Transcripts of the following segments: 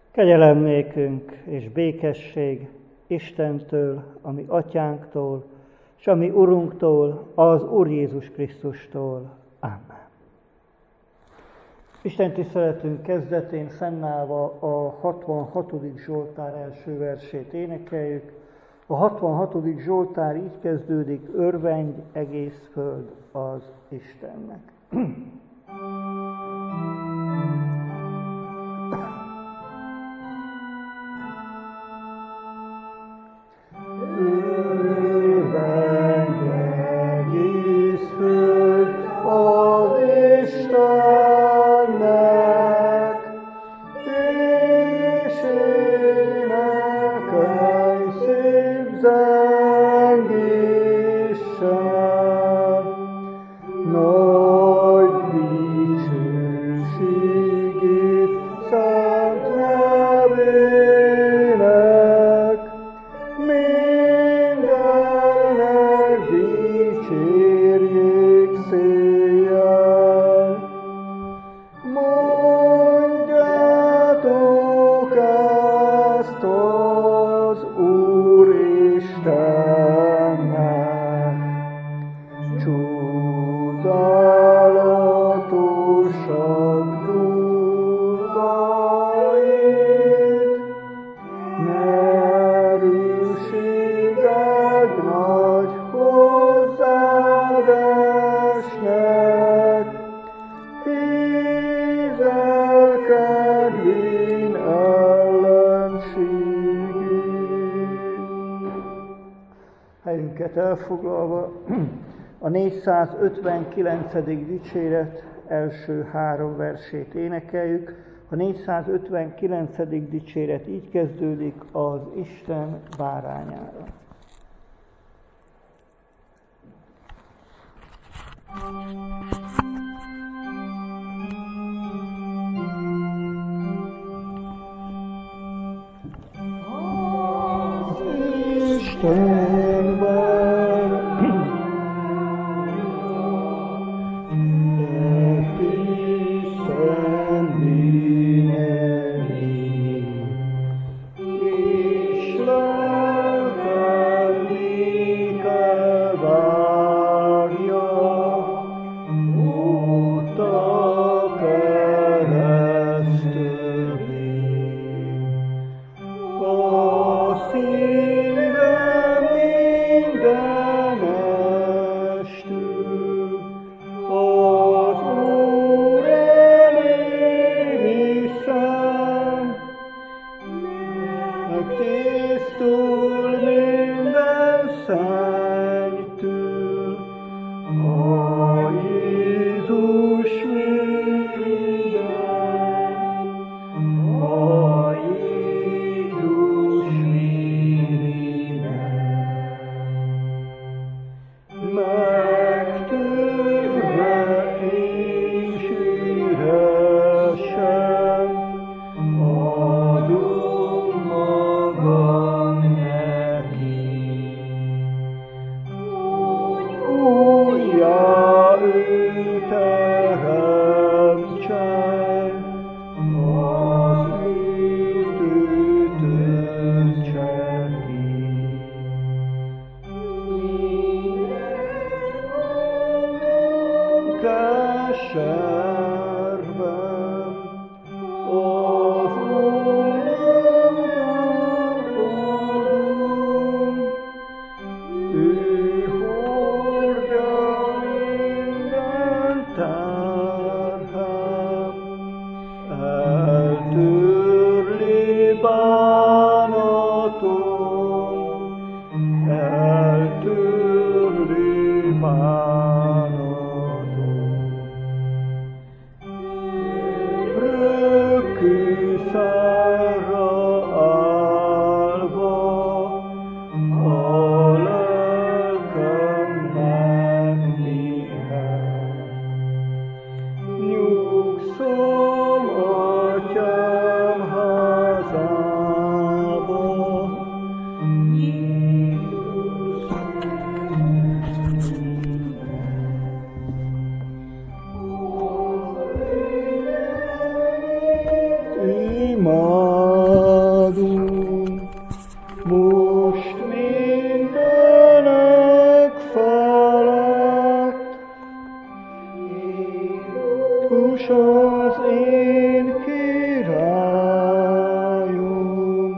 Kegyelem nékünk és békesség Istentől, a mi atyánktól, és a mi Urunktól, az Úr Jézus Krisztustól. Amen. Isten tiszteletünk kezdetén fennállva a 66. Zsoltár első versét énekeljük. A 66. Zsoltár így kezdődik: örvendj egész föld az Istennek. Helyünket elfoglalva a 459. dicséret első 3 versét énekeljük. A 459. dicséret így kezdődik: az Isten bárányára. Az Isten az én királyom,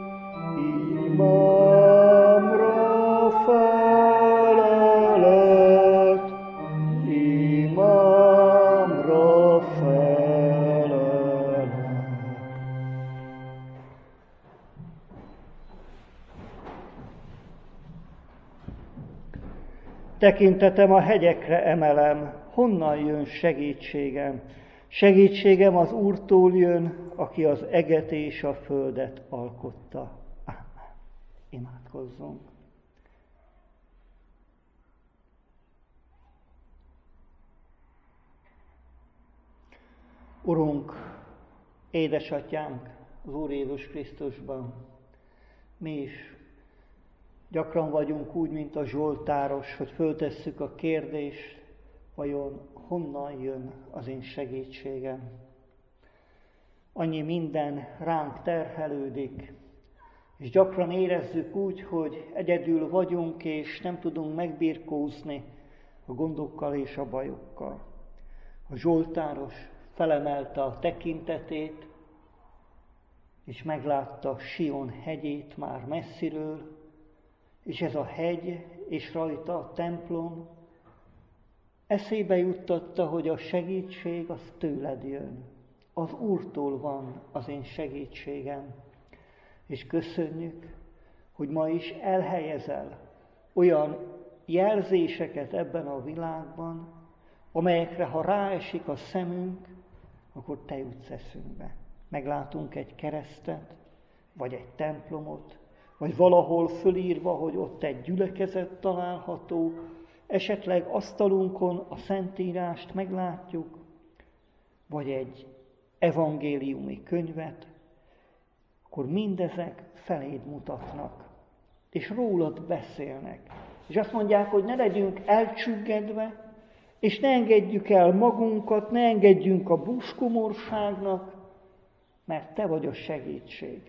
imámra felelet, imámra felelet. Tekintetem a hegyekre emelem, honnan jön segítségem? Segítségem az Úrtól jön, aki az eget és a földet alkotta. Ámen. Imádkozzunk. Urunk, édesatyánk, az Úr Jézus Krisztusban, mi is gyakran vagyunk úgy, mint a zsoltáros, hogy föltesszük a kérdést, vajon honnan jön az én segítségem? Annyi minden ránk terhelődik, és gyakran érezzük úgy, hogy egyedül vagyunk, és nem tudunk megbirkózni a gondokkal és a bajokkal. A zsoltáros felemelte a tekintetét, és meglátta Sion hegyét már messziről, és ez a hegy, és rajta a templom, eszébe juttatta, hogy a segítség az tőled jön. Az Úrtól van az én segítségem. És köszönjük, hogy ma is elhelyezel olyan jelzéseket ebben a világban, amelyekre, ha ráesik a szemünk, akkor te jutsz eszünkbe. Meglátunk egy keresztet, vagy egy templomot, vagy valahol fölírva, hogy ott egy gyülekezet található, esetleg asztalunkon a Szentírást meglátjuk, vagy egy evangéliumi könyvet, akkor mindezek feléd mutatnak, és rólad beszélnek. És azt mondják, hogy ne legyünk elcsüggedve, és ne engedjük el magunkat, ne engedjünk a búskomorságnak, mert te vagy a segítség.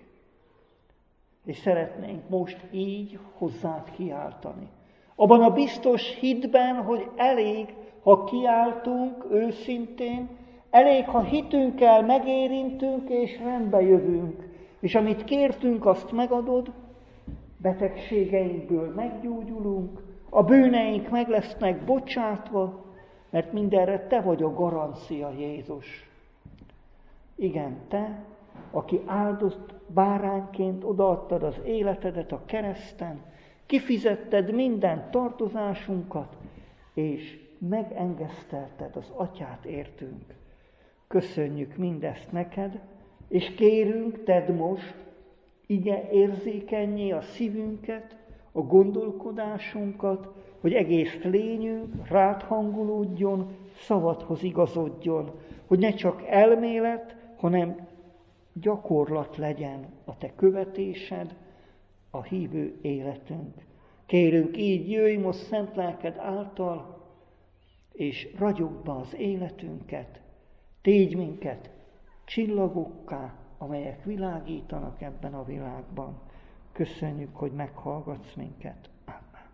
És szeretnénk most így hozzád kiáltani. Abban a biztos hitben, hogy elég, ha kiáltunk őszintén, elég, ha hitünkkel megérintünk és rendbe jövünk, és amit kértünk, azt megadod, betegségeinkből meggyógyulunk, a bűneink meg lesznek bocsátva, mert mindenre te vagy a garancia, Jézus. Igen, te, aki áldott bárányként odaadtad az életedet a kereszten, kifizetted minden tartozásunkat, és megengesztelted az Atyát értünk. Köszönjük mindezt neked, és kérünk, tedd most ige érzékennyé a szívünket, a gondolkodásunkat, hogy egész lényünk rád hangolódjon, szavadhoz igazodjon, hogy ne csak elmélet, hanem gyakorlat legyen a te követésed, a hívő életünk. Kérünk, így jöjj most szent lelked által, és ragyogd be az életünket, tégy minket csillagokká, amelyek világítanak ebben a világban. Köszönjük, hogy meghallgatsz minket. Amen.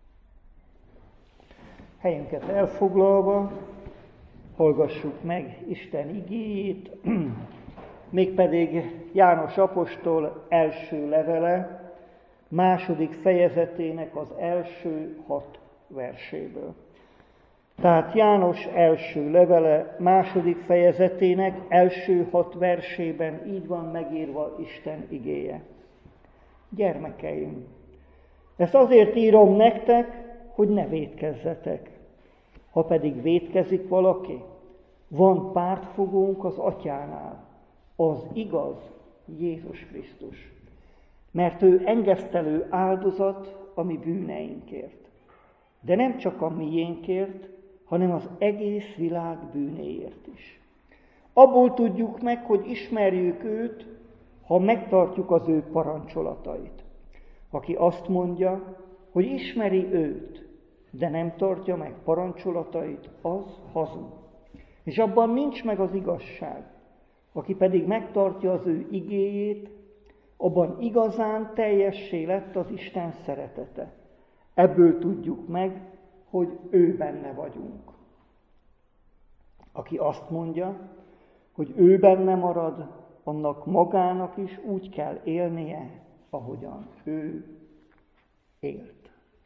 Helyünket elfoglalva, hallgassuk meg Isten igéjét, mégpedig János apostol első levele, második fejezetének az első 6 verséből. Tehát János első levele, második fejezetének első 6 versében így van megírva Isten igéje. Gyermekeim, ezt azért írom nektek, hogy ne vétkezzetek. Ha pedig vétkezik valaki, van pártfogónk az Atyánál, az igaz Jézus Krisztus. Mert ő engesztelő áldozat a mi bűneinkért. De nem csak a miénkért, hanem az egész világ bűnéért is. Abból tudjuk meg, hogy ismerjük őt, ha megtartjuk az ő parancsolatait. Aki azt mondja, hogy ismeri őt, de nem tartja meg parancsolatait, az hazug. És abban nincs meg az igazság. Aki pedig megtartja az ő igéjét, abban igazán teljessé lett az Isten szeretete. Ebből tudjuk meg, hogy ő benne vagyunk. Aki azt mondja, hogy ő benne marad, annak magának is úgy kell élnie, ahogyan ő élt.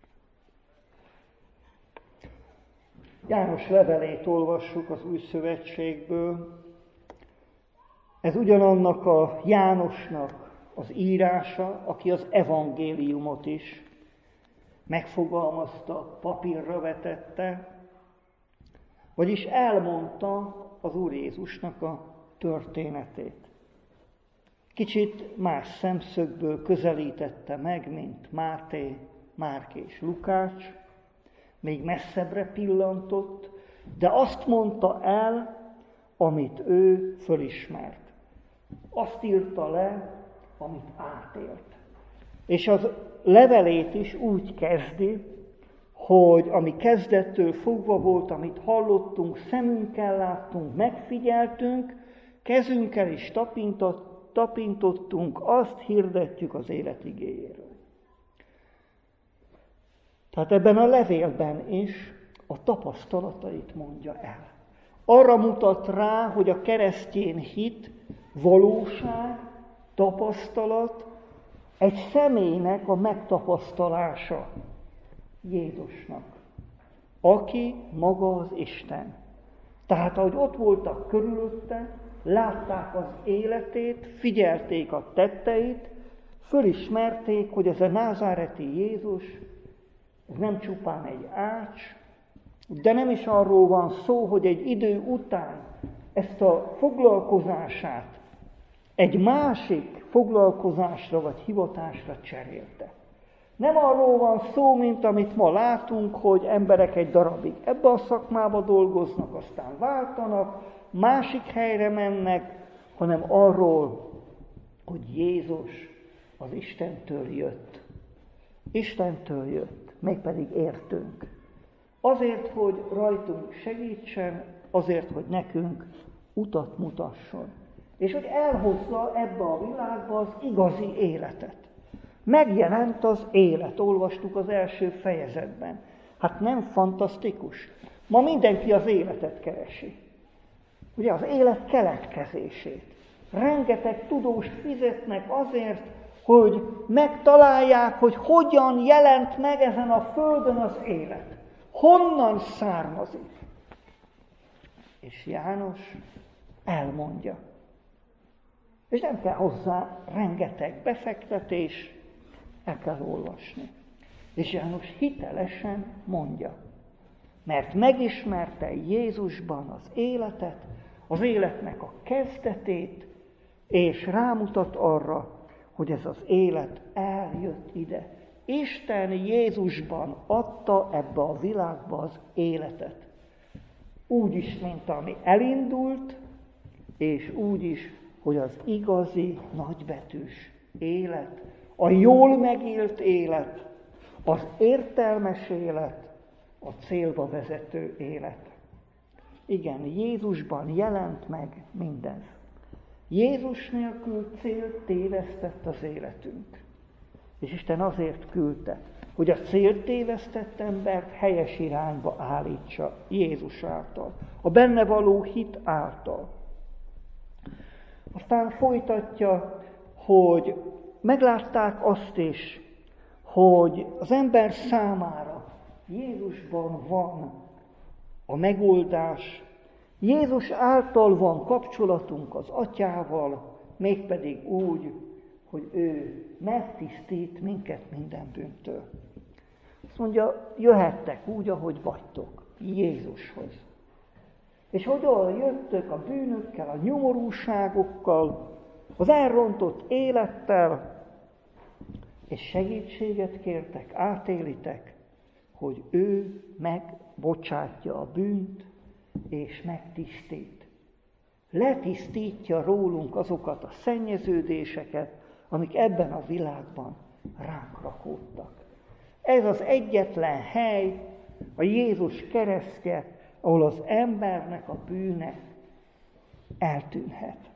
János levelét olvassuk az Új Szövetségből. Ez ugyanannak a Jánosnak az írása, aki az evangéliumot is megfogalmazta, papírra vetette, vagyis elmondta az Úr Jézusnak a történetét. Kicsit más szemszögből közelítette meg, mint Máté, Márk és Lukács, még messzebbre pillantott, de azt mondta el, amit ő fölismert. Azt írta le, amit átélt. És az levelét is úgy kezdi, hogy ami kezdettől fogva volt, amit hallottunk, szemünkkel láttunk, megfigyeltünk, kezünkkel is tapintottunk, azt hirdetjük az élet igéjéről. Tehát ebben a levélben is a tapasztalatait mondja el. Arra mutat rá, hogy a keresztény hit, valóság, tapasztalat egy személynek a megtapasztalása Jézusnak, aki maga az Isten. Tehát ahogy ott voltak körülötte, látták az életét, figyelték a tetteit, fölismerték, hogy ez a názáreti Jézus, ez nem csupán egy ács, de nem is arról van szó, hogy egy idő után ezt a foglalkozását egy másik foglalkozásra vagy hivatásra cserélte. Nem arról van szó, mint amit ma látunk, hogy emberek egy darabig ebbe a szakmába dolgoznak, aztán váltanak, másik helyre mennek, hanem arról, hogy Jézus az Istentől jött. Istentől jött, mégpedig értünk. Azért, hogy rajtunk segítsen, azért, hogy nekünk utat mutasson. És hogy elhozza ebbe a világba az igazi életet. Megjelent az élet, olvastuk az első fejezetben. Hát nem fantasztikus? Ma mindenki az életet keresi. Ugye az élet keletkezését. Rengeteg tudóst fizetnek azért, hogy megtalálják, hogy hogyan jelent meg ezen a földön az élet. Honnan származik? És János elmondja. És nem kell hozzá rengeteg befektetés, el kell olvasni. És János hitelesen mondja, mert megismerte Jézusban az életet, az életnek a kezdetét, és rámutat arra, hogy ez az élet eljött ide. Isten Jézusban adta ebbe a világba az életet. Úgy is, mint ami elindult, és úgy is, hogy az igazi, nagybetűs élet, a jól megélt élet, az értelmes élet, a célba vezető élet. Igen, Jézusban jelent meg mindez. Jézus nélkül célt tévesztett az életünk. És Isten azért küldte, hogy a célt tévesztett embert helyes irányba állítsa Jézus által, a benne való hit által. Aztán folytatja, hogy meglátták azt is, hogy az ember számára Jézusban van a megoldás, Jézus által van kapcsolatunk az Atyával, mégpedig úgy, hogy ő megtisztít minket minden bűntől. Azt mondja, jöhettek úgy, ahogy vagytok, Jézushoz. És hogyan jöttök a bűnökkel, a nyomorúságokkal, az elrontott élettel, és segítséget kértek, átélitek, hogy ő megbocsátja a bűnt, és megtisztít. Letisztítja rólunk azokat a szennyeződéseket, amik ebben a világban ránk rakódtak. Ez az egyetlen hely, a Jézus keresztje, ahol az embernek a bűne eltűnhet.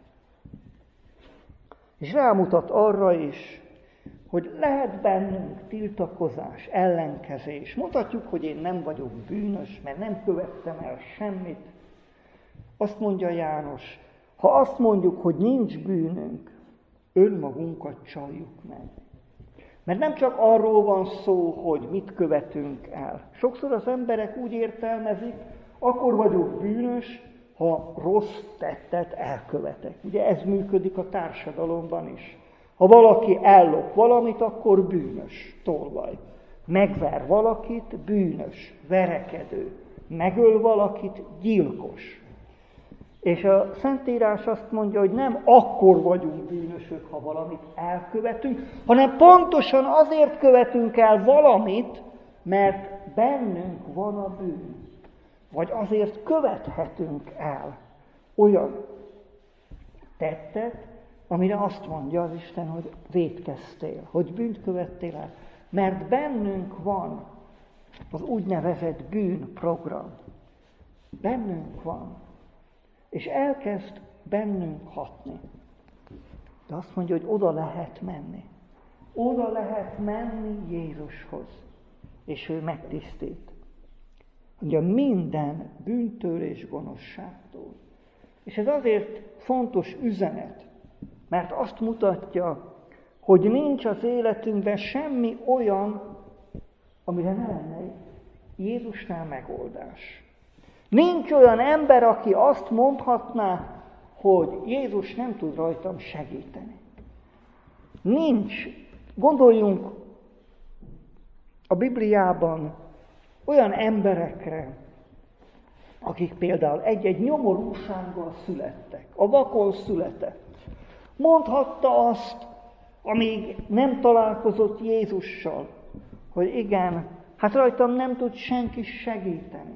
És rámutat arra is, hogy lehet bennünk tiltakozás, ellenkezés. Mondhatjuk, hogy én nem vagyok bűnös, mert nem követtem el semmit. Azt mondja János, Ha azt mondjuk, hogy nincs bűnünk, önmagunkat csaljuk meg. Mert nem csak arról van szó, hogy mit követünk el. Sokszor az emberek úgy értelmezik, akkor vagyok bűnös, ha rossz tettet elkövetek. Ugye ez működik a társadalomban is. Ha valaki ellop valamit, akkor bűnös, tolvaj. Megver valakit, bűnös, verekedő. Megöl valakit, gyilkos. És a Szentírás azt mondja, hogy nem akkor vagyunk bűnösök, ha valamit elkövetünk, hanem pontosan azért követünk el valamit, mert bennünk van a bűn. Vagy azért követhetünk el olyan tettet, amire azt mondja az Isten, hogy vétkeztél, hogy bűnt követtél el. Mert bennünk van az úgynevezett bűnprogram. Bennünk van. És elkezd bennünk hatni. De azt mondja, hogy oda lehet menni. Oda lehet menni Jézushoz. És ő megtisztít. Mondja, minden bűntől és gonoszságtól. És ez azért fontos üzenet, mert azt mutatja, hogy nincs az életünkben semmi olyan, amire ne lenne Jézusnál megoldás. Nincs olyan ember, aki azt mondhatná, hogy Jézus nem tud rajtam segíteni. Nincs. Gondoljunk a Bibliában olyan emberekre, akik például egy-egy nyomorúsággal születtek, a vakon született. Mondhatta azt, amíg nem találkozott Jézussal, hogy igen, hát rajtam nem tud senki segíteni.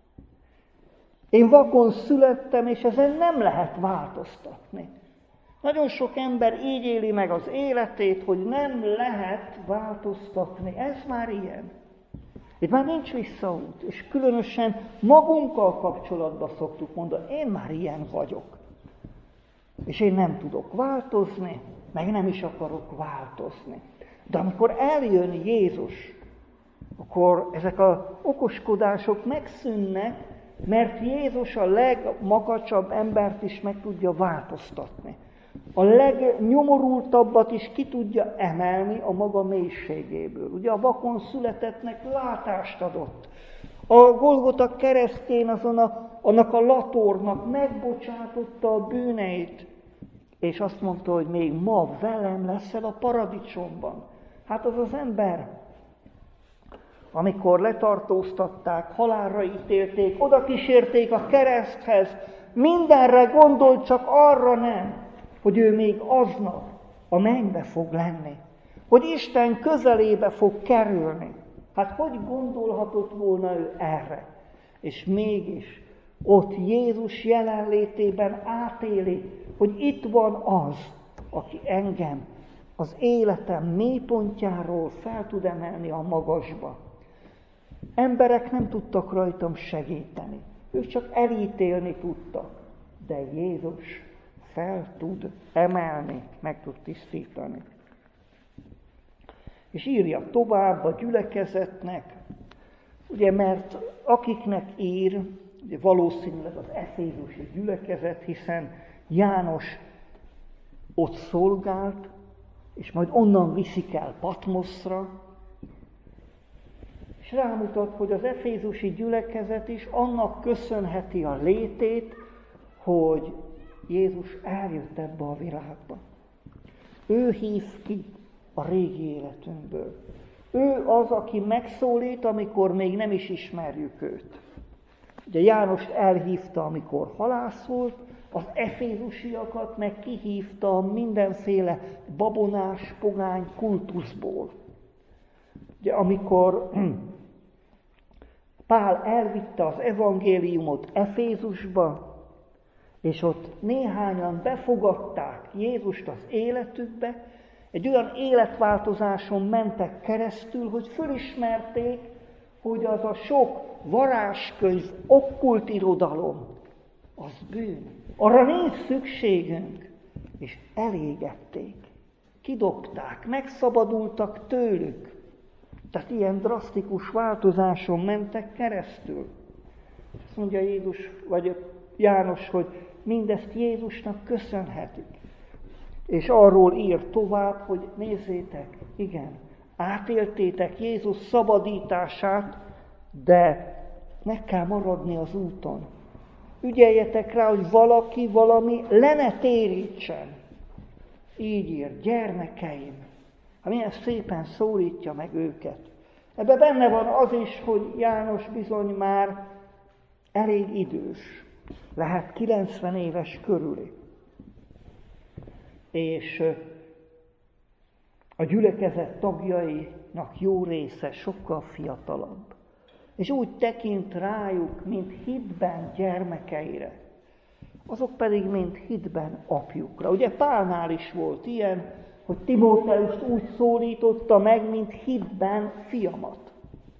Én vakon születtem, és ezen nem lehet változtatni. Nagyon sok ember így éli meg az életét, hogy nem lehet változtatni. Ez már ilyen. Itt már nincs visszaút, és különösen magunkkal kapcsolatban szoktuk mondani, én már ilyen vagyok. És én nem tudok változni, meg nem is akarok változni. De amikor eljön Jézus, akkor ezek az okoskodások megszűnnek, mert Jézus a legmakacsabb embert is meg tudja változtatni. A legnyomorultabbat is ki tudja emelni a maga mélységéből. Ugye a vakon születettnek látást adott. A Golgota keresztjén annak a latornak megbocsátotta a bűneit, és azt mondta, hogy még ma velem leszel a paradicsomban. Hát az az ember, amikor letartóztatták, halálra ítélték, oda kísérték a kereszthez, mindenre gondolt, csak arra nem, hogy ő még aznap a mennybe fog lenni, hogy Isten közelébe fog kerülni. Hát hogy gondolhatott volna ő erre? És mégis ott Jézus jelenlétében átéli, hogy itt van az, aki engem az életem mélypontjáról fel tud emelni a magasba. Emberek nem tudtak rajtam segíteni, ők csak elítélni tudtak, de Jézus fel tud emelni, meg tud tisztítani. És írja tovább a gyülekezetnek, ugye, mert akiknek ír, ugye valószínűleg az efézusi gyülekezet, hiszen János ott szolgált, és majd onnan viszik el Patmoszra, és rámutat, hogy az efézusi gyülekezet is annak köszönheti a létét, hogy Jézus eljött ebbe a világba. Ő hív ki a régi életünkből. Ő az, aki megszólít, amikor még nem is ismerjük őt. Ugye Jánost elhívta, amikor halász volt, az efézusiakat meg kihívta mindenféle babonás, pogány kultuszból. Ugye amikor Pál elvitte az evangéliumot Efézusba, és ott néhányan befogadták Jézust az életükbe, egy olyan életváltozáson mentek keresztül, hogy fölismerték, hogy az a sok varázskönyv, okkult irodalom, az bűn. Arra nincs szükségünk, és elégették, kidobták, megszabadultak tőlük. Tehát ilyen drasztikus változáson mentek keresztül. Azt mondja Jézus, vagy János, hogy mindezt Jézusnak köszönhetik. És arról ír tovább, hogy nézzétek, igen, átéltétek Jézus szabadítását, de meg kell maradni az úton. Ügyeljetek rá, hogy valaki valami le ne térítsen. Így ír, gyermekeim. Hát milyen szépen szólítja meg őket. Ebben benne van az is, hogy János bizony már elég idős. Lehet 90 éves körüli. És a gyülekezet tagjainak jó része sokkal fiatalabb. És úgy tekint rájuk, mint hitben gyermekeire. Azok pedig, mint hitben apjukra. Ugye Pálnál is volt ilyen, hogy Timóteust úgy szólította meg, mint hitben fiamat.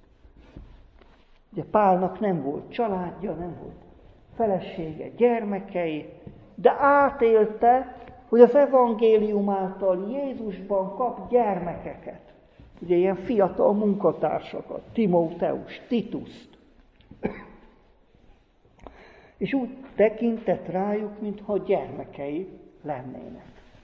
Ugye Pálnak nem volt családja, nem volt felesége, gyermekei, de átélte, hogy az evangélium által Jézusban kap gyermekeket. Ugye ilyen fiatal munkatársakat, Timóteus, Tituszt. És úgy tekintett rájuk, mintha gyermekei lennének.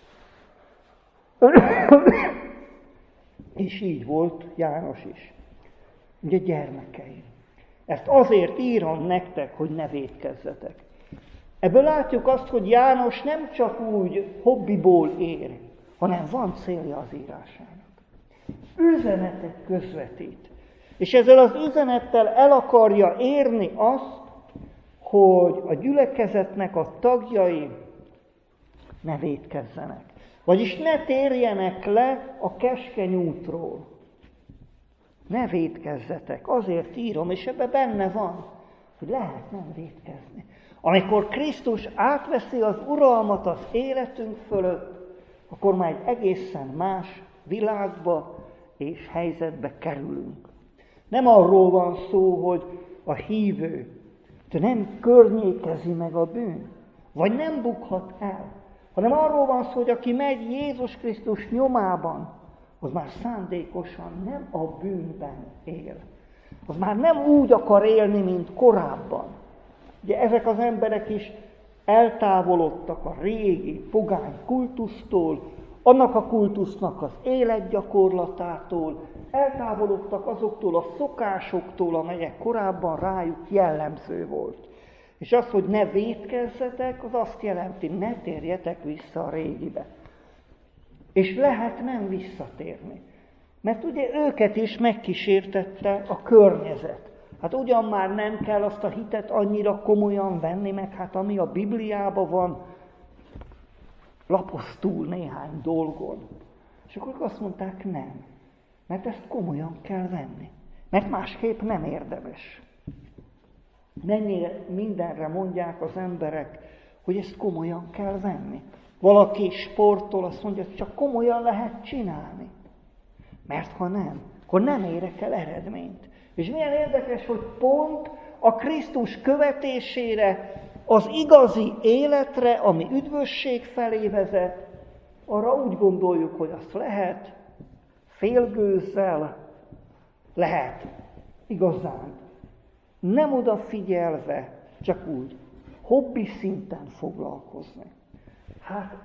És így volt János is. Ugye gyermekei. Ezt azért írom nektek, hogy ne vétkezzetek. Ebből látjuk azt, hogy János nem csak úgy hobbiból ér, hanem van célja az írásának. Üzenetet közvetít. És ezzel az üzenettel el akarja érni azt, hogy a gyülekezetnek a tagjai ne vétkezzenek. Vagyis ne térjenek le a keskeny útról. Ne vétkezzetek. Azért írom, és ebben benne van, hogy lehet nem vétkezni. Amikor Krisztus átveszi az uralmat az életünk fölött, akkor már egy egészen más világba és helyzetbe kerülünk. Nem arról van szó, hogy a hívő nem környékezi meg a bűn, vagy nem bukhat el, hanem arról van szó, hogy aki megy Jézus Krisztus nyomában, az már szándékosan nem a bűnben él. Az már nem úgy akar élni, mint korábban. Ugye ezek az emberek is eltávolodtak a régi pogány kultusztól, annak a kultusznak az életgyakorlatától, eltávolodtak azoktól a szokásoktól, amelyek korábban rájuk jellemző volt. És az, hogy ne vétkezzetek, az azt jelenti, ne térjetek vissza a régibe. És lehet nem visszatérni. Mert ugye őket is megkísértette a környezet. Hát ugyan már nem kell azt a hitet annyira komolyan venni, meg hát ami a Bibliában van, lapozz túl néhány dolgon. És akkor azt mondták, nem. Mert ezt komolyan kell venni. Mert másképp nem érdemes. Mennyire mindenre mondják az emberek, hogy ezt komolyan kell venni. Valaki sportol, azt mondja, hogy csak komolyan lehet csinálni. Mert ha nem, akkor nem érek el eredményt. És milyen érdekes, hogy pont a Krisztus követésére, az igazi életre, ami üdvösség felé vezet, arra úgy gondoljuk, hogy azt lehet félgőzzel, lehet igazán nem odafigyelve, csak úgy hobbi szinten foglalkozni. Hát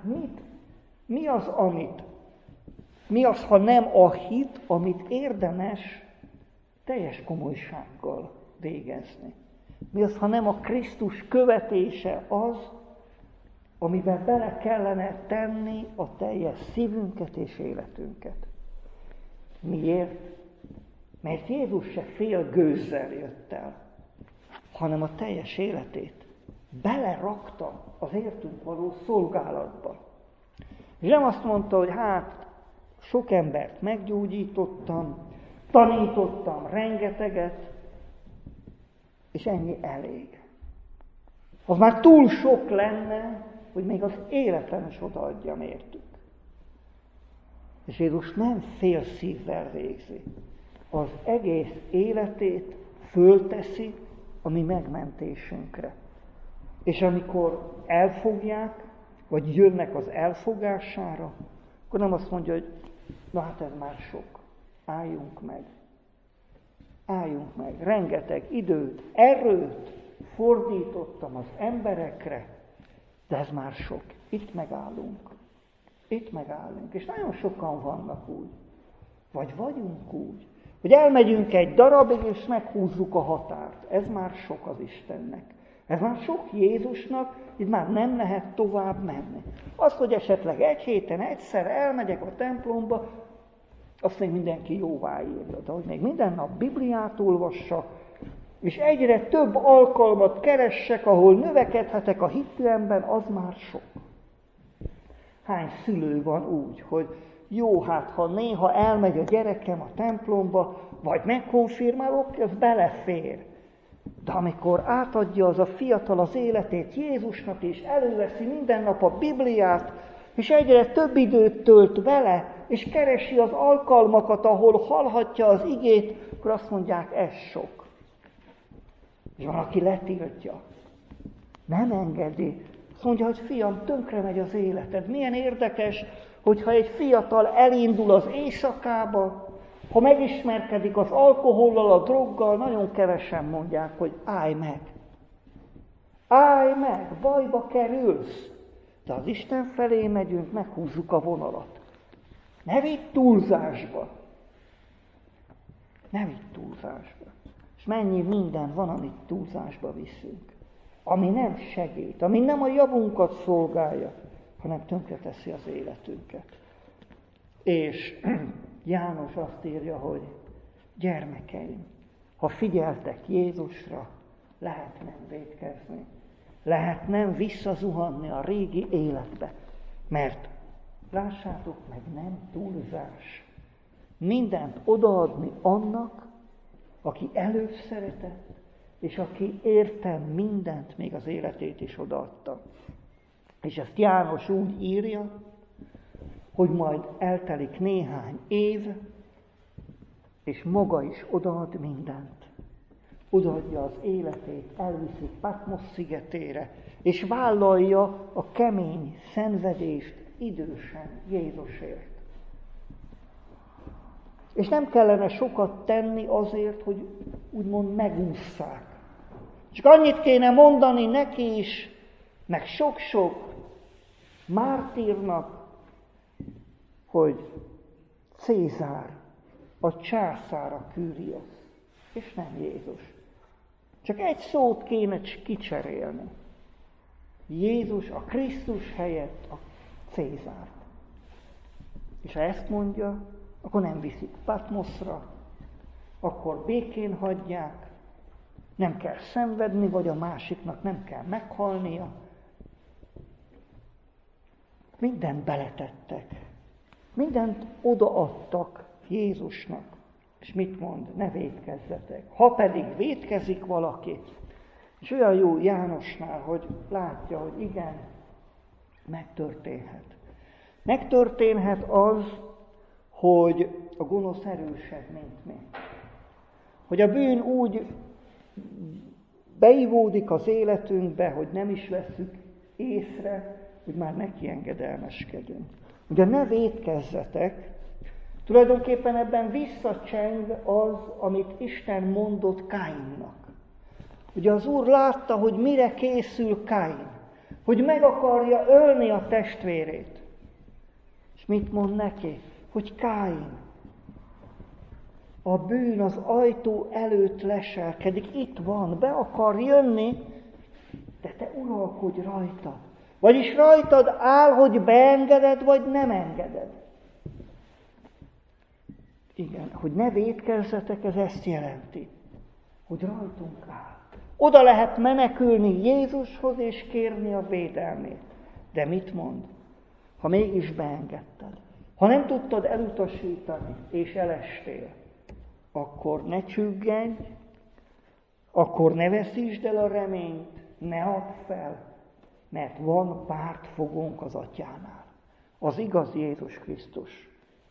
mi az, ha nem a hit, amit érdemes teljes komolysággal végezni? Mi az, ha nem a Krisztus követése az, amiben bele kellene tenni a teljes szívünket és életünket? Miért? Mert Jézus se fél gőzzel jött el, hanem a teljes életét belerakta az értünk való szolgálatba. És nem azt mondta, hogy hát sok embert meggyógyítottam, tanítottam rengeteget, és ennyi elég. Az már túl sok lenne, hogy még az életem is odaadjam értük. És Jézus nem fél szívvel végzi. Az egész életét fölteszi a mi megmentésünkre. És amikor elfogják, vagy jönnek az elfogására, akkor nem azt mondja, hogy na hát ez már sok, álljunk meg. Álljunk meg, rengeteg időt, erőt fordítottam az emberekre, De ez már sok. Itt megállunk. Itt megállunk. És nagyon sokan vannak úgy. Vagy vagyunk úgy, hogy elmegyünk egy darabig, és meghúzzuk a határt. Ez már sok az Istennek. Ez már sok Jézusnak, itt már nem lehet tovább menni. Az, hogy esetleg egy héten egyszer elmegyek a templomba, azt még mindenki jóvá írja. De hogy még minden nap Bibliát olvassak, és egyre több alkalmat keressek, ahol növekedhetek a hitűemben, az már sok. Hány szülő van úgy, hogy jó, hát ha néha elmegy a gyerekem a templomba, vagy megkonfirmálok, ez belefér. De amikor átadja az a fiatal az életét Jézusnak, és előveszi minden nap a Bibliát, és egyre több időt tölt vele, és keresi az alkalmakat, ahol hallhatja az igét, akkor azt mondják, ez sok. És van, aki letiltja. Nem engedi. Azt mondja, hogy fiam, tönkre megy az életed. Milyen érdekes, hogyha egy fiatal elindul az éjszakába, ha megismerkedik az alkohollal, a droggal, nagyon kevesen mondják, hogy állj meg. Állj meg, bajba kerülsz. De az Isten felé megyünk, meghúzzuk a vonalat. Ne vidd túlzásba. Ne vidd túlzásba. És mennyi minden van, amit túlzásba viszünk. Ami nem segít, ami nem a javunkat szolgálja, hanem tönkreteszi az életünket. És János azt írja, hogy gyermekeim, ha figyeltek Jézusra, lehet nem vétkezni, lehet nem visszazuhanni a régi életbe, mert lássátok meg, nem túlzás. Mindent odaadni annak, aki előbb szeretett, és aki értem mindent, még az életét is odaadta. És ezt János úgy írja, hogy majd eltelik néhány év, és maga is odaad mindent. Odaadja az életét, elviszi Patmos szigetére, és vállalja a kemény szenvedést idősen Jézusért. És nem kellene sokat tenni azért, hogy úgymond megússzák. Csak annyit kéne mondani neki is, meg sok-sok mártírnak, hogy Cézár, a császár a Kűriosz, és nem Jézus. Csak egy szót kéne kicserélni. Jézus a Krisztus helyett a Cézárt. És ha ezt mondja, akkor nem viszik Patmosra, akkor békén hagyják, nem kell szenvedni, vagy a másiknak nem kell meghalnia. Mindent beletettek. Mindent odaadtak Jézusnak. És mit mond? Ne vétkezzetek. Ha pedig vétkezik valaki, és olyan jó Jánosnál, hogy látja, hogy igen, megtörténhet. Megtörténhet az, hogy a gonosz erősebb, mint mi. Hogy a bűn úgy beivódik az életünkbe, hogy nem is vesszük észre, hogy már neki engedelmeskedünk. Ugye ne vétkezzetek, tulajdonképpen ebben visszacseng az, amit Isten mondott Káinnak. Ugye az Úr látta, hogy mire készül Káin, hogy meg akarja ölni a testvérét. És mit mond neki? Hogy Káin, a bűn az ajtó előtt leselkedik, itt van, be akar jönni, de te uralkodj rajta. Vagyis rajtad áll, hogy beengeded, vagy nem engeded. Igen, hogy ne vétkezzetek, ez ezt jelenti, hogy rajtunk áll. Oda lehet menekülni Jézushoz és kérni a védelmét. De mit mond? Ha mégis beengedted, ha nem tudtad elutasítani és elestél, akkor ne csüggedj, akkor ne veszítsd el a reményt, ne add fel, mert van pártfogónk az Atyánál. Az igaz Jézus Krisztus.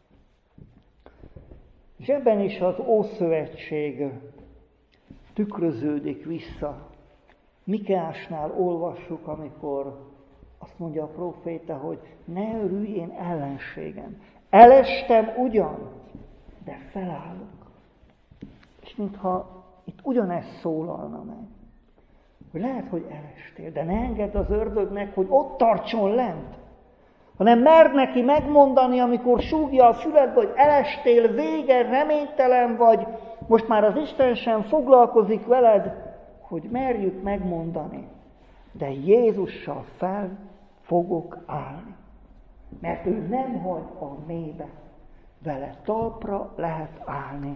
És ebben is az Ószövetség tükröződik vissza. Mikeásnál olvassuk, amikor azt mondja a próféta, hogy ne örülj én ellenségem. Elestem ugyan, de felállok. És mintha itt ugyanezt szólalna meg. hogy lehet, hogy elestél, de ne engedd az ördögnek, hogy ott tartson lent, hanem merd neki megmondani, amikor súgja a füledbe, hogy elestél, vége, reménytelen vagy, most már az Isten sem foglalkozik veled, hogy merjük megmondani, de Jézussal fel fogok állni. Mert ő nem hagy a mélybe, vele talpra lehet állni.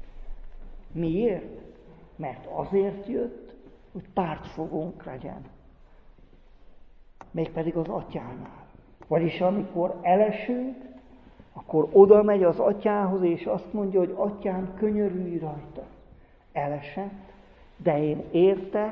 Miért? Mert azért jött, hogy pártfogónk legyen. Mégpedig az Atyánál. Vagyis amikor elesünk, akkor oda megy az Atyához, és azt mondja, hogy Atyám, könyörülj rajta. Elesett, de én érte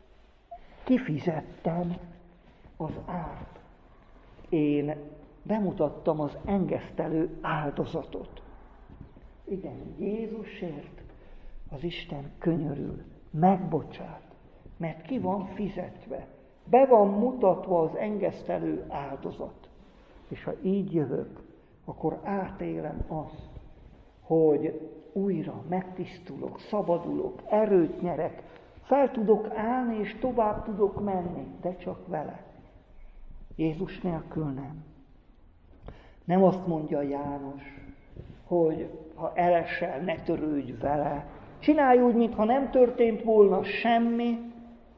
kifizettem az árt. Én bemutattam az engesztelő áldozatot. Igen, Jézusért az Isten könyörül, megbocsát, mert ki van fizetve. Be van mutatva az engesztelő áldozat. És ha így jövök, akkor átélem azt, hogy újra megtisztulok, szabadulok, erőt nyerek, fel tudok állni és tovább tudok menni, de csak vele. Jézus nélkül nem. Nem azt mondja János, hogy ha elesel, ne törődj vele. Csinálj úgy, mintha nem történt volna semmi,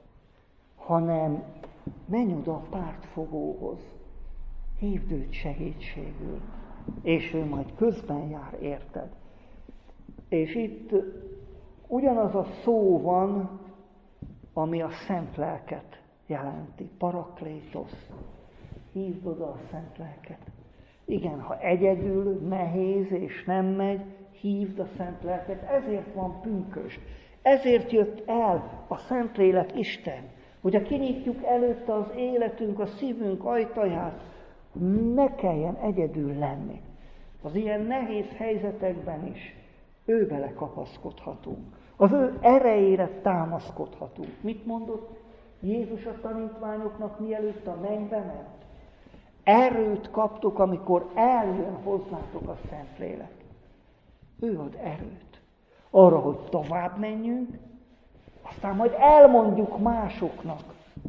hanem menj oda a pártfogóhoz. Hívd őt segítségül, és ő majd közben jár, érted? És itt ugyanaz a szó van, ami a szent lelket jelenti. Paraklétosz. Hívd oda a szent lelket. Igen, ha egyedül nehéz és nem megy, hívd a szent lelket. Ezért van pünkösd. Ezért jött el a Szentlélek Isten, hogy a kinyitjuk előtte az életünk, a szívünk ajtaját, ne kelljen egyedül lenni. Az ilyen nehéz helyzetekben is ő vele kapaszkodhatunk. Az ő erejére támaszkodhatunk. Mit mondott Jézus a tanítványoknak, mielőtt a mennybe ment? Erőt kaptok, amikor eljön hozzátok a Szentlélek. Ő ad erőt. Arra, hogy tovább menjünk, aztán majd elmondjuk másoknak,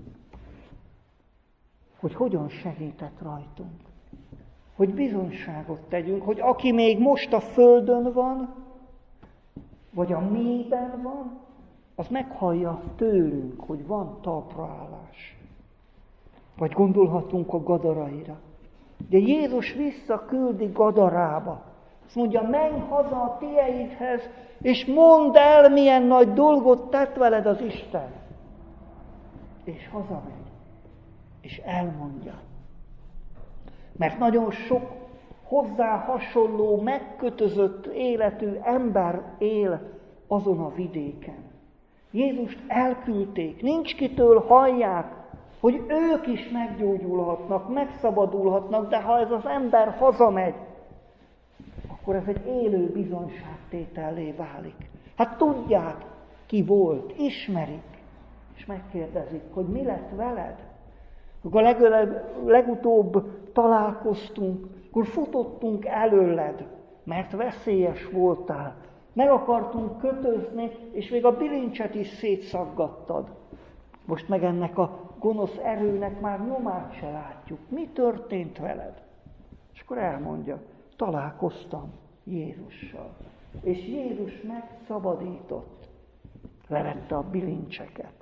hogy hogyan segített rajtunk. Hogy bizonyságot tegyünk, hogy aki még most a földön van, vagy a mélyben van, az meghallja tőlünk, hogy van talpraállás. Vagy gondolhatunk a Gadaraira. De Jézus visszaküldi Gadarába. Azt mondja, menj haza a tieidhez, és mondd el, milyen nagy dolgot tett veled az Isten. És hazamegy, és elmondja. Mert nagyon sok hozzá hasonló, megkötözött életű ember él azon a vidéken. Jézust elküldték, nincs kitől hallják, hogy ők is meggyógyulhatnak, megszabadulhatnak, de ha ez az ember hazamegy, akkor ez egy élő bizonyságtétellé válik. Hát tudják, ki volt, ismerik, és megkérdezik, hogy mi lett veled. Amikor legutóbb találkoztunk, akkor futottunk előled, mert veszélyes voltál. Meg akartunk kötözni, és még a bilincset is szétszaggattad. Most meg ennek a gonosz erőnek már nyomát se látjuk. Mi történt veled? És akkor elmondja, találkoztam Jézussal. És Jézus megszabadított. Levette a bilincseket.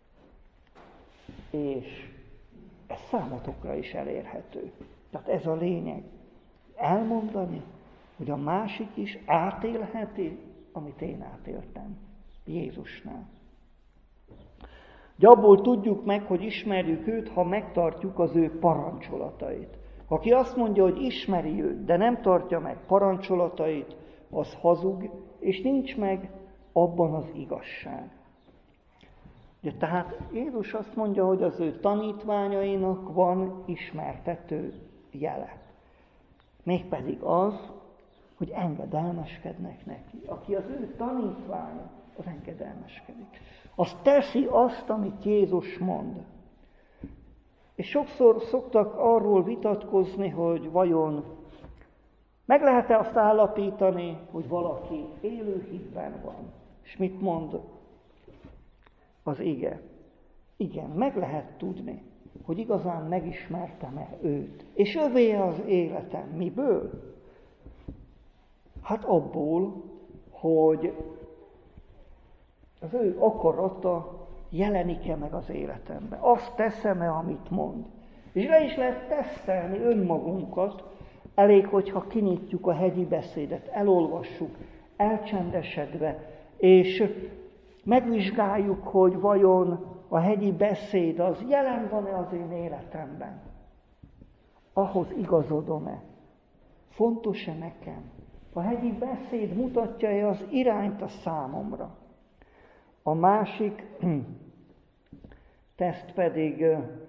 És ez számotokra is elérhető. Tehát ez a lényeg. Elmondani, hogy a másik is átélheti, amit én átéltem Jézusnál. De abból tudjuk meg, hogy ismerjük őt, ha megtartjuk az ő parancsolatait. Aki azt mondja, hogy ismeri őt, de nem tartja meg parancsolatait, az hazug, és nincs meg abban az igazság. De tehát Jézus azt mondja, hogy az ő tanítványainak van ismertető jele. Mégpedig az, hogy engedelmeskednek neki. Aki az ő tanítványa, az engedelmeskedik. Az teszi azt, amit Jézus mond. És sokszor szoktak arról vitatkozni, hogy vajon meg lehet-e azt állapítani, hogy valaki élő hitben van. És mit mond az ige? Igen, meg lehet tudni, hogy igazán megismertem-e őt. És övé az életem. Miből? Hát abból, hogy az ő akarata jelenik-e meg az életemben. Azt teszem-e, amit mond. És le is lehet tesztelni önmagunkat, elég, hogyha kinyitjuk a hegyi beszédet, elolvassuk, elcsendesedve, és megvizsgáljuk, hogy vajon a hegyi beszéd az jelen van-e az én életemben. Ahhoz igazodom-e? Fontos-e nekem? A hegyi beszéd mutatja-e az irányt a számomra? A másik teszt pedig,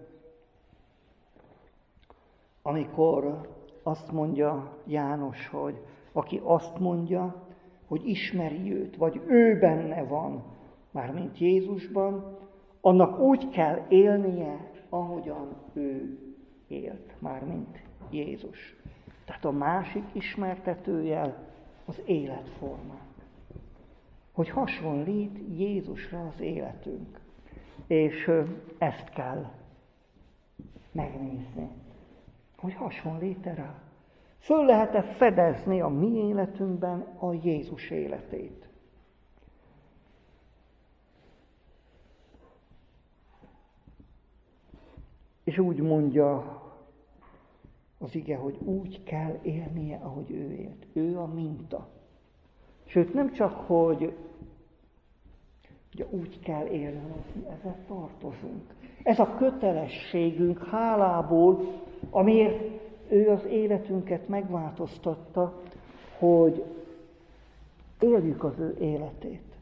amikor azt mondja János, hogy aki azt mondja, hogy ismeri őt, vagy ő benne van, mármint Jézusban, annak úgy kell élnie, ahogyan ő élt, mármint Jézus. Tehát a másik ismertetőjel az életformánk. Hogy hasonlít Jézusra az életünk. És ezt kell megnézni, hogy hasonlít-e rá. Föl lehet-e fedezni a mi életünkben a Jézus életét. És úgy mondja az ige, hogy úgy kell élnie, ahogy ő élt. Ő a minta. Sőt, nem csak, hogy úgy kell élni, hanem mi ezzel tartozunk. Ez a kötelességünk hálából, amiért ő az életünket megváltoztatta, hogy éljük az ő életét.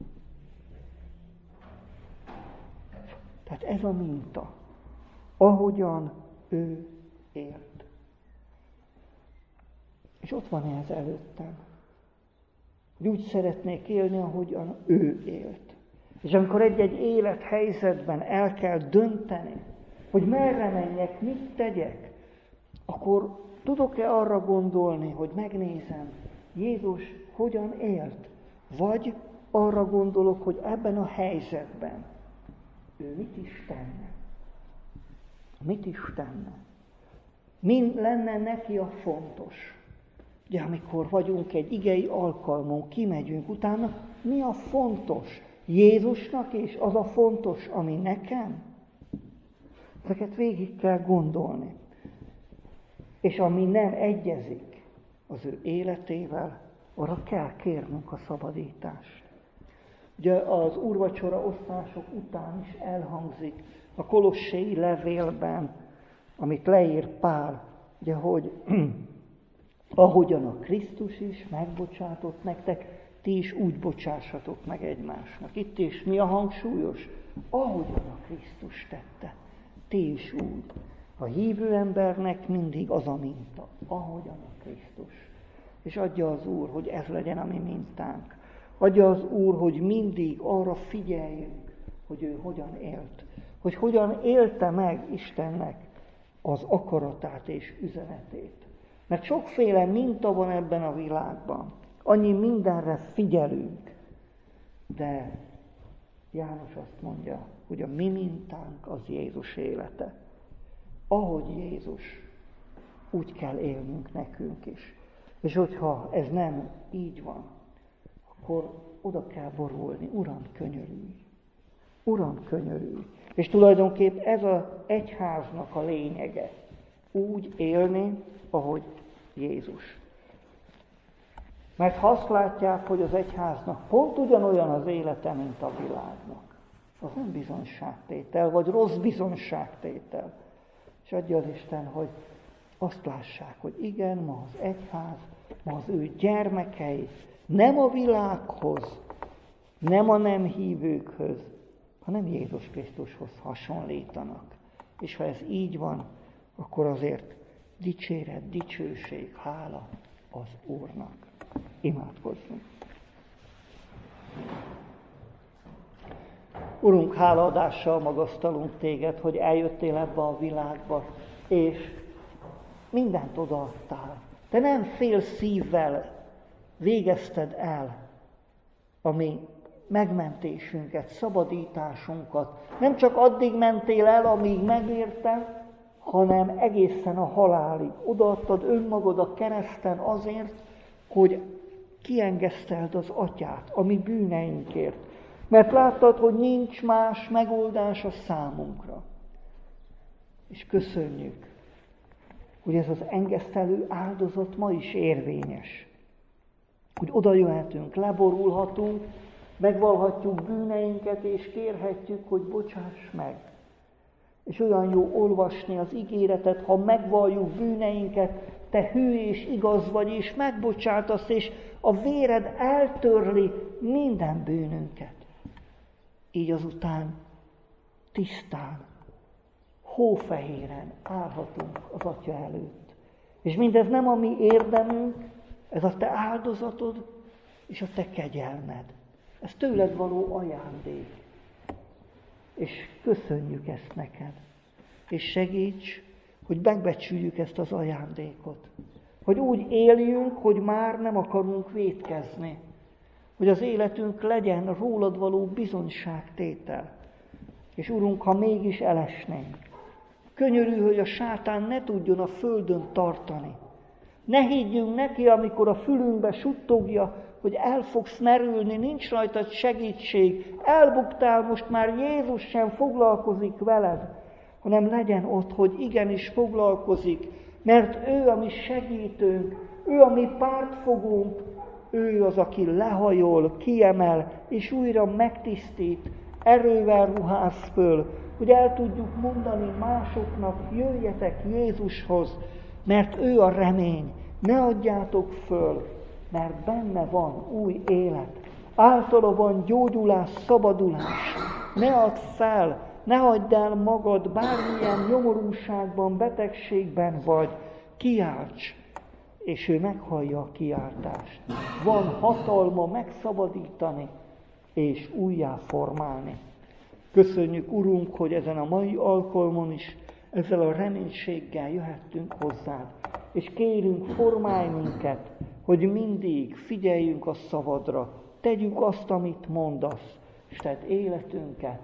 Tehát ez a minta, ahogyan ő élt. És ott van ez előttem. Hogy úgy szeretnék élni, ahogyan ő élt. És amikor egy-egy élethelyzetben el kell dönteni, hogy merre menjek, mit tegyek, akkor tudok-e arra gondolni, hogy megnézem, Jézus hogyan élt? Vagy arra gondolok, hogy ebben a helyzetben ő mit is tenne? Mit is tenne? Mi lenne neki a fontos? Ugye, amikor vagyunk egy igei alkalmon, kimegyünk, utána mi a fontos? Jézusnak és az a fontos, ami nekem? Ezeket végig kell gondolni. És ami nem egyezik az ő életével, arra kell kérnünk a szabadítást. Ugye az úrvacsora osztások után is elhangzik a kolossei levélben, amit leír Pál, ugye, hogy ahogyan a Krisztus is megbocsátott nektek, ti is úgy bocsássatok meg egymásnak. Itt is mi a hangsúlyos? Ahogyan a Krisztus tette, ti is úgy. A hívő embernek mindig az a minta, ahogyan a Krisztus. És adja az Úr, hogy ez legyen a mi mintánk. Adja az Úr, hogy mindig arra figyeljünk, hogy ő hogyan élt. Hogy hogyan élte meg Istennek az akaratát és üzenetét. Mert sokféle minta van ebben a világban. Annyi mindenre figyelünk. De János azt mondja, hogy a mi mintánk az Jézus élete. Ahogy Jézus, úgy kell élnünk nekünk is. És hogyha ez nem így van, akkor oda kell borulni, Uram, könyörülj! Uram, könyörülj! És tulajdonképp ez az egyháznak a lényege. Úgy élni, ahogy Jézus. Mert ha azt látják, hogy az egyháznak pont ugyanolyan az élete, mint a világnak, az nem bizonyságtétel, vagy rossz bizonyságtétel. És adja az Isten, hogy azt lássák, hogy igen, ma az egyház, ma az ő gyermekei nem a világhoz, nem a nem hívőkhöz, hanem Jézus Krisztushoz hasonlítanak. És ha ez így van, akkor azért dicséret, dicsőség, hála az Úrnak. Imádkozzunk. Urunk, hálaadással magasztalunk téged, hogy eljöttél ebbe a világba, és mindent odaadtál. Te nem fél szívvel végezted el a mi megmentésünket, szabadításunkat. Nem csak addig mentél el, amíg megérte, hanem egészen a halálig. Odaadtad önmagad a kereszten azért, hogy kiengeszteld az Atyát a mi bűneinkért. Mert láttad, hogy nincs más megoldás a számunkra. És köszönjük, hogy ez az engesztelő áldozat ma is érvényes. Hogy oda jöhetünk, leborulhatunk, megvallhatjuk bűneinket, és kérhetjük, hogy bocsáss meg. És olyan jó olvasni az ígéretet, ha megvalljuk bűneinket, te hű és igaz vagy, és megbocsátasz, és a véred eltörli minden bűnünket. Így azután tisztán, hófehéren állhatunk az Atya előtt. És mindez nem a mi érdemünk, ez a te áldozatod és a te kegyelmed. Ez tőled való ajándék. És köszönjük ezt neked. És segíts, hogy megbecsüljük ezt az ajándékot. Hogy úgy éljünk, hogy már nem akarunk vétkezni. Hogy az életünk legyen rólad való bizonyságtétel. És Urunk, ha mégis elesnénk, könyörű, hogy a sátán ne tudjon a földön tartani. Ne higgyünk neki, amikor a fülünkbe suttogja, hogy el fogsz merülni, nincs rajtad segítség, elbuktál, most már Jézus sem foglalkozik veled, hanem legyen ott, hogy igenis foglalkozik, mert ő a mi segítőnk, ő a mi pártfogónk, ő az, aki lehajol, kiemel, és újra megtisztít, erővel ruház föl, hogy el tudjuk mondani másoknak, jöjjetek Jézushoz, mert ő a remény, ne adjátok föl, mert benne van új élet, általa van gyógyulás, szabadulás, ne add fel, ne hagyd el magad, bármilyen nyomorúságban, betegségben vagy, kiálts, és ő meghallja a kiáltást. Van hatalma megszabadítani, és újjáformálni. Köszönjük, Urunk, hogy ezen a mai alkalmon is ezzel a reménységgel jöhettünk hozzád, és kérünk, formálj minket, hogy mindig figyeljünk a szavadra, tegyük azt, amit mondasz, és tedd életünket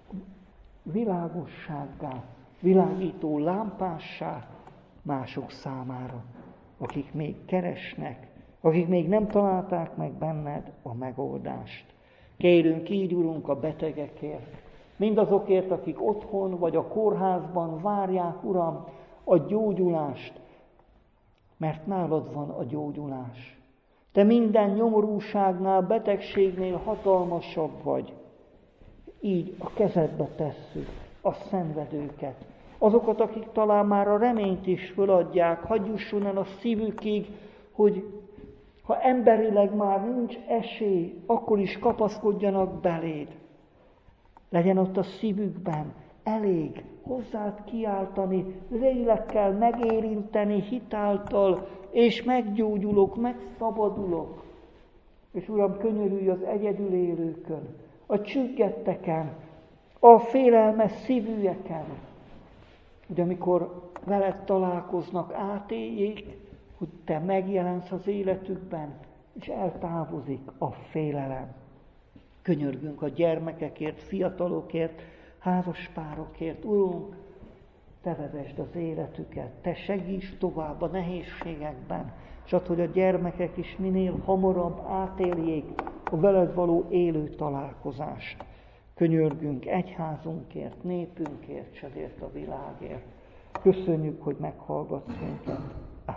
világossággá, világító lámpássá mások számára, akik még keresnek, akik még nem találták meg benned a megoldást. Kérünk, így Urunk, a betegekért, mindazokért, akik otthon vagy a kórházban várják, Uram, a gyógyulást, mert nálad van a gyógyulás. Te minden nyomorúságnál, betegségnél hatalmasabb vagy. Így a kezedbe tesszük a szenvedőket. Azokat, akik talán már a reményt is föladják, hadd jusson el a szívükig, hogy ha emberileg már nincs esély, akkor is kapaszkodjanak beléd. Legyen ott a szívükben elég hozzád kiáltani, lélekkel megérinteni hitáltal, és meggyógyulok, megszabadulok. És Uram, könyörülj az egyedül élőkön, a csüggetteken, a félelmes szívűeken, hogy amikor veled találkoznak, átéljék, hogy te megjelensz az életükben, és eltávozik a félelem. Könyörgünk a gyermekekért, fiatalokért, házaspárokért. Urunk, te vezesd az életüket, te segíts tovább a nehézségekben, és add, hogy a gyermekek is minél hamarabb átéljék a veled való élő találkozást. Könyörgünk egyházunkért, népünkért, és azért a világért. Köszönjük, hogy meghallgatsz minket. Amen.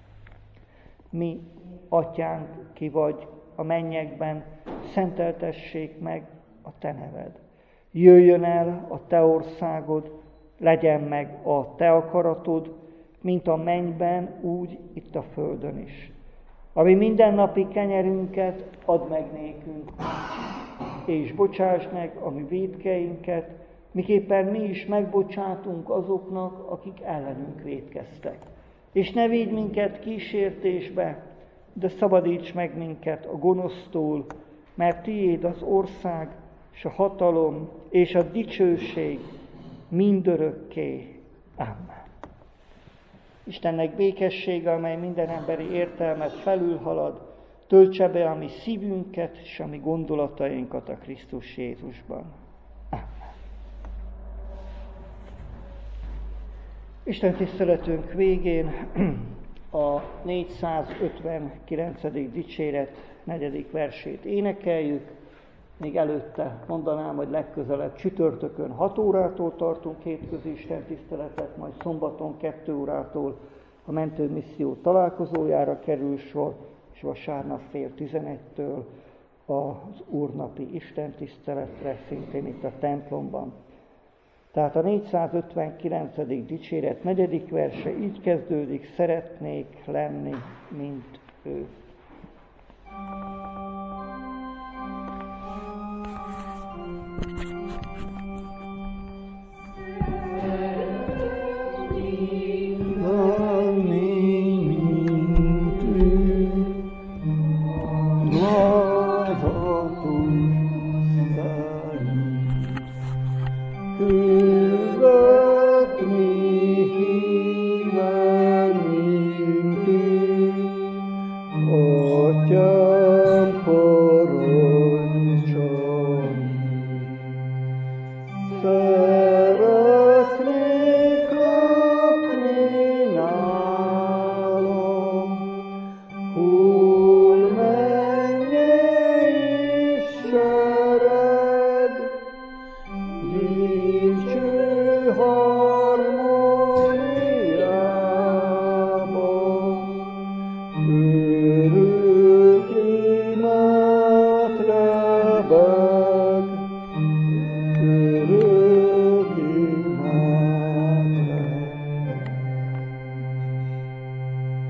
Mi, Atyánk, ki vagy a mennyekben, szenteltessék meg a te neved. Jöjjön el a te országod, legyen meg a te akaratod, mint a mennyben, úgy itt a földön is. Ami mindennapi kenyerünket add meg nékünk, és bocsáss meg a mi vétkeinket, miképpen mi is megbocsátunk azoknak, akik ellenünk vétkeztek. És ne védj minket kísértésbe, de szabadíts meg minket a gonosztól, mert tiéd az ország, és a hatalom, és a dicsőség mindörökké. Amen. Istennek békessége, amely minden emberi értelmet felülhalad, töltse be a mi szívünket és a mi gondolatainkat a Krisztus Jézusban. Amen. Isten tiszteletünk végén a 459. dicséret 4. versét énekeljük. Még előtte mondanám, hogy legközelebb csütörtökön 6 órától tartunk hétközi istentiszteletet, majd szombaton 2 órától a mentőmisszió találkozójára kerül sor, és vasárnap fél 11-től az úrnapi istentiszteletre, szintén itt a templomban. Tehát a 459. dicséret 4. verse így kezdődik: szeretnék lenni, mint ő.